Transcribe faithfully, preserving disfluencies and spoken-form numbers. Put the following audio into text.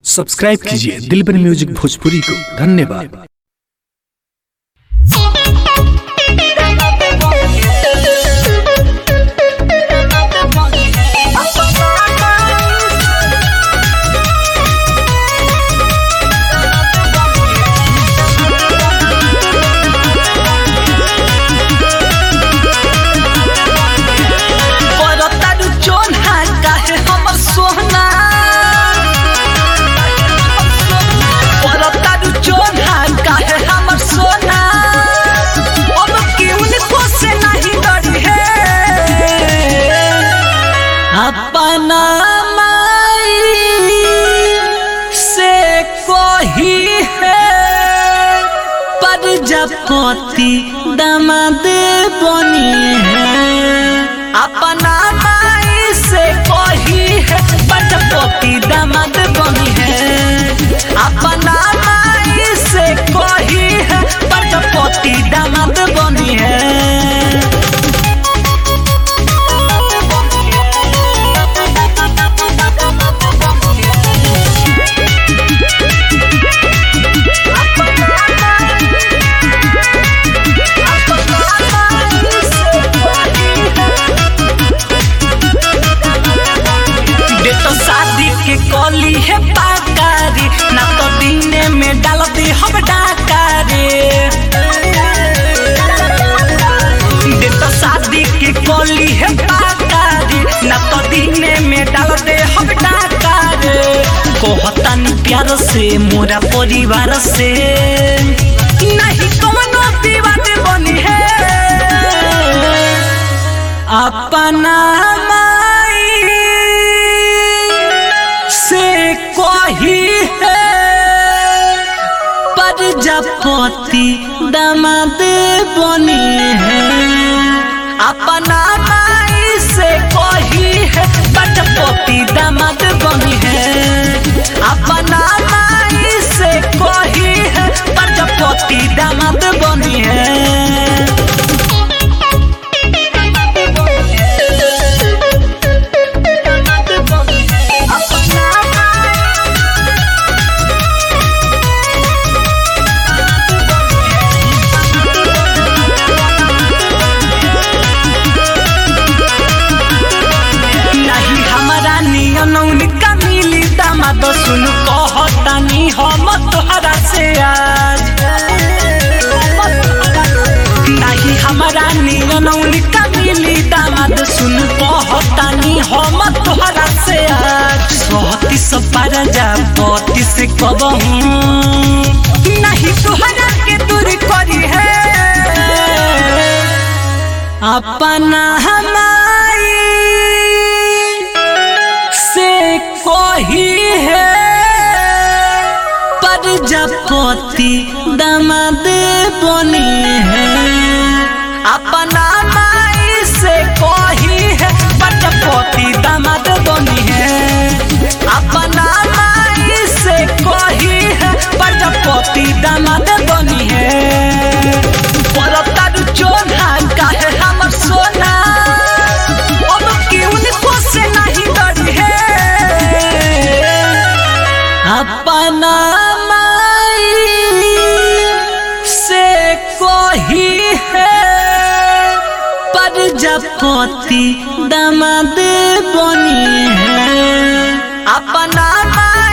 Subscribe कीजिए दिलबर music Bhojpuri को। धन्यवाद। अपना माई से कोही है प्रजापति दामाद बनी है। अपना माई से कोही है प्रजापति दामाद बनी है। अपना माई से कोही है प्रजापति दामाद बनी है। शादी के कली है पाकारी ना तो दीने में डाल दी हम डाकारी। तो शादी के कली है पाकारी ना तो दीने में डाल दे हम डाकारी। कहतन प्यार से मोरा परिवार से नहीं कोनो विवाद बनी है। अपना कोही है प्रजापति दामाद बनी है। अपना माई से कोही है प्रजापति दामाद बनी है। अपना माई से कोही है प्रजापति दामाद बनी है। तो सुन कहतानी हम तोहरा से आज नहीं हमारा नियन उनका मिली दामाद। सुन कहतानी हम तोहरा से आज सहती सब पर जा पति से कबहू नहीं तोहरा के दूर करी है। अपना हमारी से कोही है प्रजापति दामाद बनी है। अपना माई से कोही है प्रजापति दामाद बनी है। अपना माई से कोही है प्रजापति दामाद बनी है। परतारू चोना काहे हमर सोना अब क्यों को से नहीं डरी है। अपना माई से कोही है प्रजापति दामाद बनी है। अपना